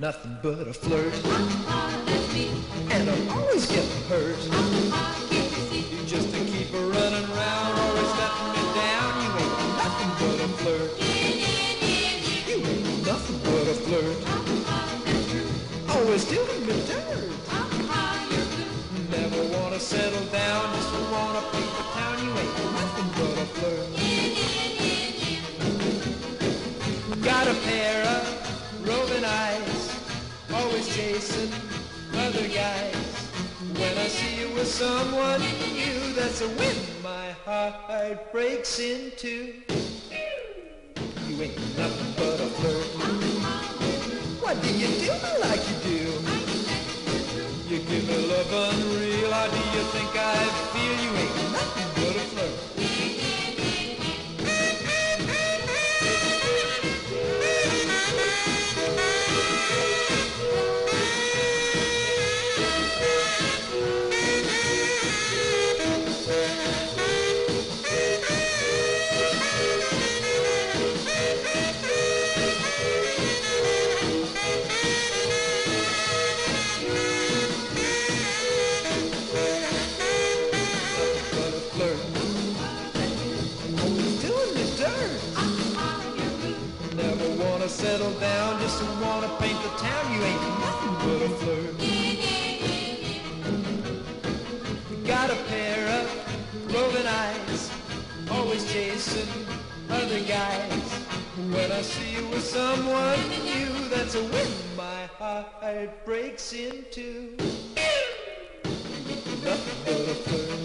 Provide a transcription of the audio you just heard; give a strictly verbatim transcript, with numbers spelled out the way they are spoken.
nothing but a flirt. Uh-uh, that's me. And I'm always getting hurt. Uh-uh, can't you see? You just to keep her running round, always letting me down. You ain't nothing but a flirt. You ain't nothing but a flirt. Always doing me dirt. Never wanna settle down, just wanna paint the town. You ain't nothing but a flirt. Got a pair of roving eyes, always chasing other guys. When I see you with someone new, that's a when my heart breaks in two. You ain't nothing but a flirt. Why do you do me like you do? You give me love unreal. How do you think I feel? You ain't nothing but a flirt. Settle down, just wanna paint the town. You ain't nothing but a flirt. You got a pair of roving eyes, always chasing other guys. When I see you with someone new, that's when my heart breaks in two. Nothing but a flirt.